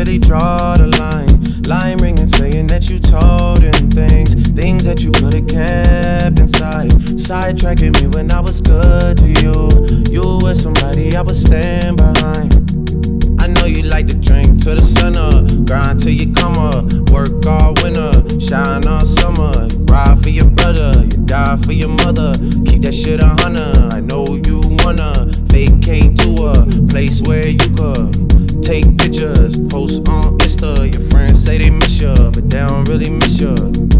really draw the line. Line ringing, saying that you told him things that you could've kept inside. Sidetracking me when I was good to you. You were somebody I would stand behind. I know you like to drink till the sun up, grind till you come up, work all winter, shine all summer. You ride for your brother, you die for your mother. Keep that shit 100. I know you wanna vacate to a place where you could take pictures, post on Insta. Your friends say they miss you, but they don't really miss you.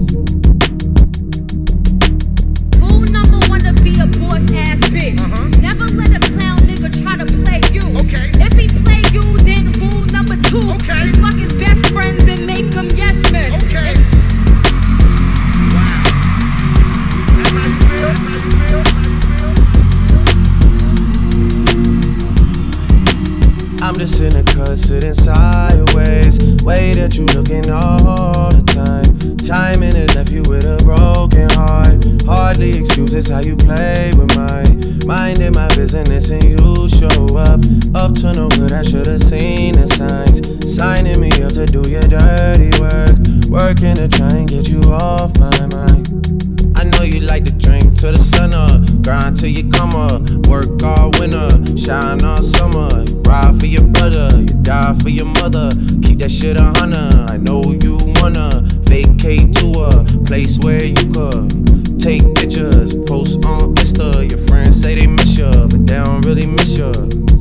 Rule number one to be a boss ass bitch. Never let a clown nigga try to play you. Okay. If he play you, then rule number two is fuck his best friends and make them yes men. Okay. Wow. That's how you feel? That's how you feel? I'm just in the cut, sitting sideways, way that you looking all the time. Timing it left you with a broken heart. Hardly excuses how you play with mine. Minding my business and you show up to no good. I should've seen the signs, signing me up to do your dirty work, working to try and get you off my mind. I know you like to drink till the sun up, grind till you come up, work all winter, shine all summer. You ride for your brother, you die for your mother. Keep that shit 100. I know you wanna vacate to a place where you could take pictures, post on Insta. Your friends say they miss you, but they don't really miss you.